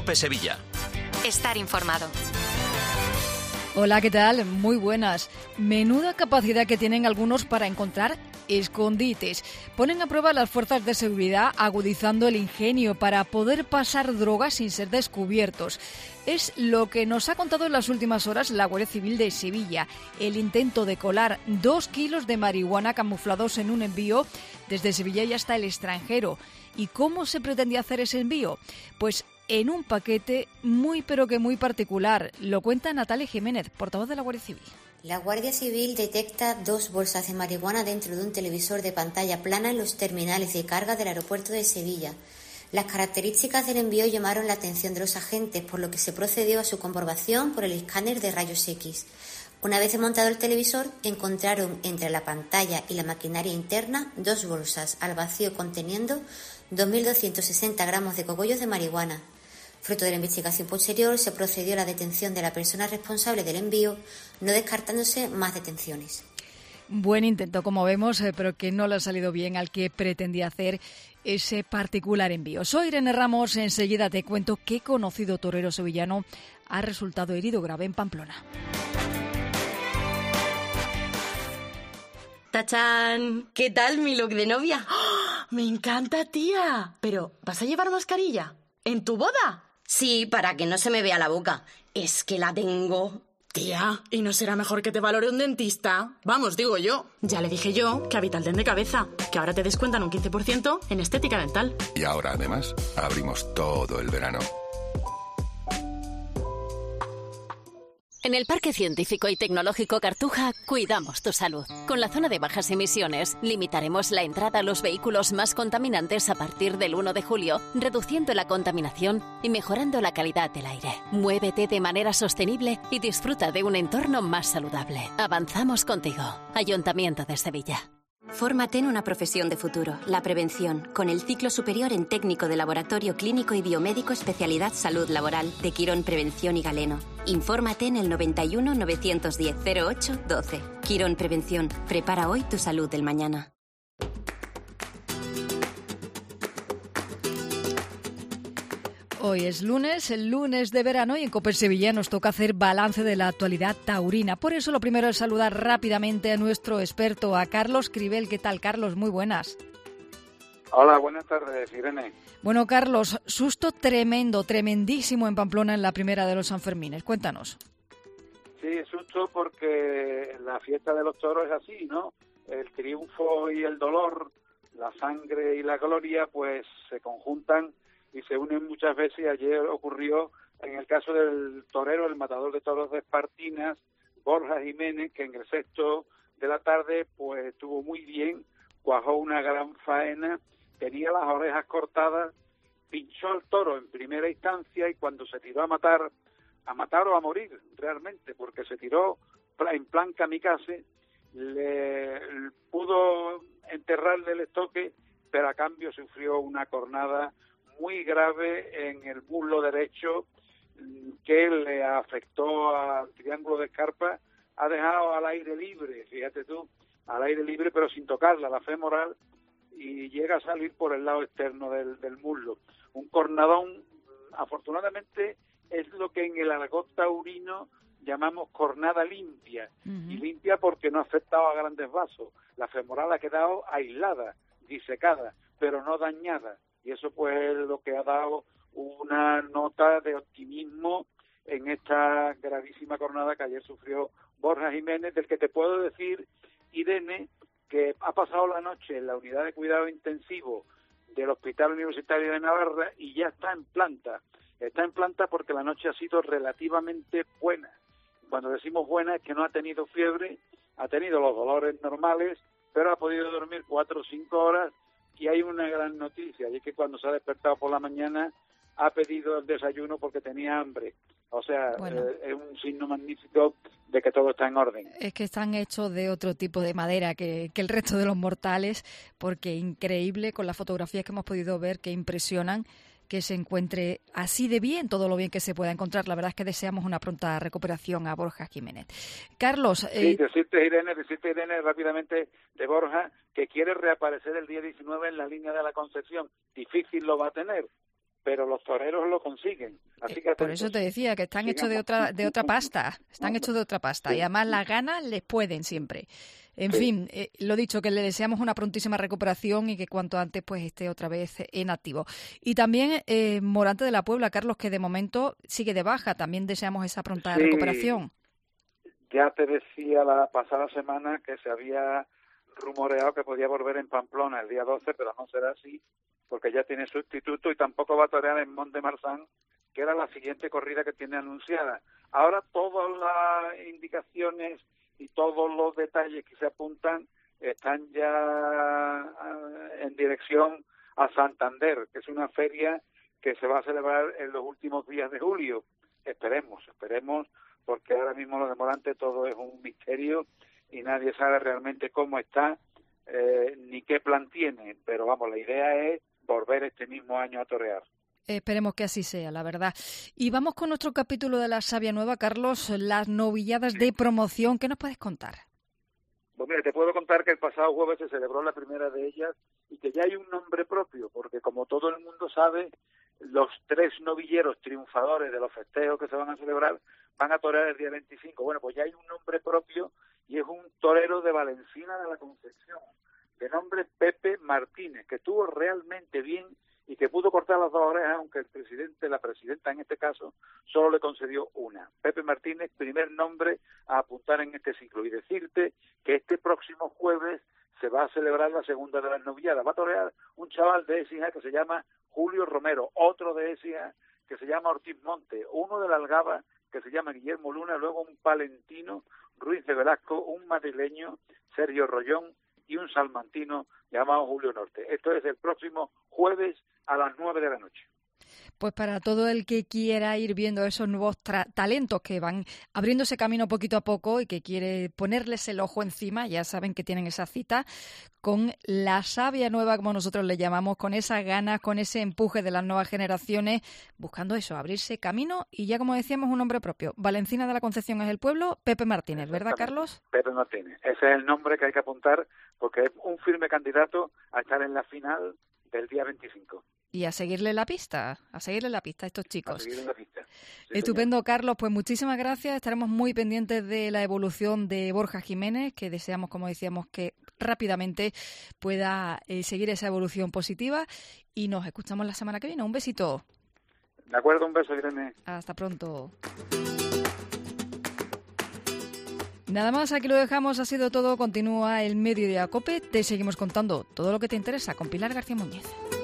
COPE Sevilla. Estar informado. Hola, ¿qué tal? Muy buenas. Menuda capacidad que tienen algunos para encontrar escondites. Ponen a prueba las fuerzas de seguridad agudizando el ingenio para poder pasar drogas sin ser descubiertos. Es lo que nos ha contado en las últimas horas la Guardia Civil de Sevilla. El intento de colar 2 kilos de marihuana camuflados en un envío desde Sevilla y hasta el extranjero. ¿Y cómo se pretendía hacer ese envío? Pues en un paquete muy pero que muy particular. Lo cuenta Natalia Jiménez, portavoz de la Guardia Civil. La Guardia Civil detecta 2 bolsas de marihuana dentro de un televisor de pantalla plana en los terminales de carga del aeropuerto de Sevilla. Las características del envío llamaron la atención de los agentes, por lo que se procedió a su comprobación por el escáner de rayos X. Una vez desmontado el televisor, encontraron entre la pantalla y la maquinaria interna 2 bolsas al vacío conteniendo 2.260 gramos de cogollos de marihuana. Fruto de la investigación posterior, se procedió a la detención de la persona responsable del envío, no descartándose más detenciones. Buen intento, como vemos, pero que no le ha salido bien al que pretendía hacer ese particular envío. Soy Irene Ramos, enseguida te cuento qué conocido torero sevillano ha resultado herido grave en Pamplona. ¡Tachán! ¿Qué tal mi look de novia? ¡Oh! ¡Me encanta, tía! Pero, ¿vas a llevar mascarilla? ¿En tu boda? Sí, para que no se me vea la boca. Es que la tengo. Tía, ¿y no será mejor que te valore un dentista? Vamos, digo yo. Ya le dije yo que a Vitalden de Cabeza, que ahora te descuentan un 15% en estética dental. Y ahora, además, abrimos todo el verano. En el Parque Científico y Tecnológico Cartuja cuidamos tu salud. Con la zona de bajas emisiones, limitaremos la entrada a los vehículos más contaminantes a partir del 1 de julio, reduciendo la contaminación y mejorando la calidad del aire. Muévete de manera sostenible y disfruta de un entorno más saludable. Avanzamos contigo. Ayuntamiento de Sevilla. Fórmate en una profesión de futuro, la prevención, con el ciclo superior en técnico de laboratorio clínico y biomédico especialidad salud laboral de Quirón Prevención y Galeno. Infórmate en el 91 910 08 12. Quirón Prevención, prepara hoy tu salud del mañana. Hoy es lunes, el lunes de verano, y en COPE Sevilla nos toca hacer balance de la actualidad taurina. Por eso lo primero es saludar rápidamente a nuestro experto, a Carlos Cribel. ¿Qué tal, Carlos? Muy buenas. Hola, buenas tardes, Irene. Bueno, Carlos, susto tremendo, tremendísimo en Pamplona en la primera de los Sanfermines. Cuéntanos. Sí, susto porque la fiesta de los toros es así, ¿no? El triunfo y el dolor, la sangre y la gloria, pues se conjuntan y se unen muchas veces. Ayer ocurrió en el caso del torero, el matador de toros de Espartinas, Borja Jiménez, que en el sexto de la tarde pues estuvo muy bien, cuajó una gran faena, tenía las orejas cortadas, pinchó al toro en primera instancia y cuando se tiró a matar o a morir realmente, porque se tiró en plan kamikaze, le pudo enterrarle el estoque, pero a cambio sufrió una cornada muy grave en el muslo derecho que le afectó al triángulo de escarpa, ha dejado al aire libre, fíjate tú, al aire libre pero sin tocarla, la femoral, y llega a salir por el lado externo del muslo. Un cornadón, afortunadamente, es lo que en el argot taurino llamamos cornada limpia, y limpia porque no ha afectado a grandes vasos. La femoral ha quedado aislada, disecada, pero no dañada. Y eso pues es lo que ha dado una nota de optimismo en esta gravísima jornada que ayer sufrió Borja Jiménez, del que te puedo decir, Irene, que ha pasado la noche en la unidad de cuidado intensivo del Hospital Universitario de Navarra y ya está en planta. Está en planta porque la noche ha sido relativamente buena. Cuando decimos buena es que no ha tenido fiebre, ha tenido los dolores normales, pero ha podido dormir 4 o 5 horas. Y hay una gran noticia, y es que cuando se ha despertado por la mañana ha pedido el desayuno porque tenía hambre. O sea, bueno, es un signo magnífico de que todo está en orden. Es que están hechos de otro tipo de madera que el resto de los mortales, porque increíble con las fotografías que hemos podido ver, que impresionan que se encuentre así de bien, todo lo bien que se pueda encontrar. La verdad es que deseamos una pronta recuperación a Borja Jiménez. Carlos... Sí, decirte Irene, rápidamente de Borja, que quiere reaparecer el día 19 en la línea de la Concepción. Difícil lo va a tener, pero los toreros lo consiguen. Así que por eso te decía que están hechos de otra pasta, están hechos de otra pasta, sí. Y además las ganas les pueden siempre. En fin, lo dicho, que le deseamos una prontísima recuperación y que cuanto antes pues esté otra vez en activo. Y también Morante de la Puebla, Carlos, que de momento sigue de baja, también deseamos esa pronta recuperación. Ya te decía la pasada semana que se había rumoreado que podía volver en Pamplona el día 12, pero no será así, porque ya tiene sustituto y tampoco va a torear en Mont de Marsan, que era la siguiente corrida que tiene anunciada. Ahora todas las indicaciones y todos los detalles que se apuntan están ya en dirección a Santander, que es una feria que se va a celebrar en los últimos días de julio. Esperemos, porque ahora mismo lo de Morante todo es un misterio y nadie sabe realmente cómo está ni qué plan tiene, pero vamos, la idea es volver este mismo año a torear. Esperemos que así sea, la verdad. Y vamos con nuestro capítulo de la Savia Nueva, Carlos, las novilladas de promoción. ¿Qué nos puedes contar? Pues mira, te puedo contar que el pasado jueves se celebró la primera de ellas y que ya hay un nombre propio, porque como todo el mundo sabe, los 3 novilleros triunfadores de los festejos que se van a celebrar van a torear el día 25. Bueno, pues ya hay un nombre propio y es un torero de Valencina de la Concepción, de nombre Pepe Martínez, que estuvo realmente bien y que pudo cortar las 2 orejas, aunque la presidenta en este caso, solo le concedió una. Pepe Martínez, primer nombre a apuntar en este ciclo. Y decirte que este próximo jueves se va a celebrar la segunda de las novilladas. Va a torear un chaval de Écija que se llama Julio Romero, otro de Écija que se llama Ortiz Monte, uno de la Algaba que se llama Guillermo Luna, luego un palentino, Ruiz de Velasco, un madrileño, Sergio Rollón, y un salmantino llamado Julio Norte. Esto es el próximo jueves a las 9 de la noche. Pues para todo el que quiera ir viendo esos nuevos talentos que van abriéndose camino poquito a poco y que quiere ponerles el ojo encima, ya saben que tienen esa cita con la Savia Nueva, como nosotros le llamamos, con esas ganas, con ese empuje de las nuevas generaciones, buscando eso, abrirse camino y ya como decíamos un nombre propio. Valencina de la Concepción es el pueblo, Pepe Martínez, ¿verdad, Carlos? Pepe Martínez, ese es el nombre que hay que apuntar porque es un firme candidato a estar en la final del día 25. Y a seguirle la pista a estos chicos. A seguirle la pista. Sí, estupendo, señor. Carlos, pues muchísimas gracias. Estaremos muy pendientes de la evolución de Borja Jiménez, que deseamos, como decíamos, que rápidamente pueda seguir esa evolución positiva. Y nos escuchamos la semana que viene. Un besito. De acuerdo, un beso, Irene. Hasta pronto. Nada más, aquí lo dejamos. Ha sido todo. Continúa el Mediodía COPE. Te seguimos contando todo lo que te interesa con Pilar García Muñiz.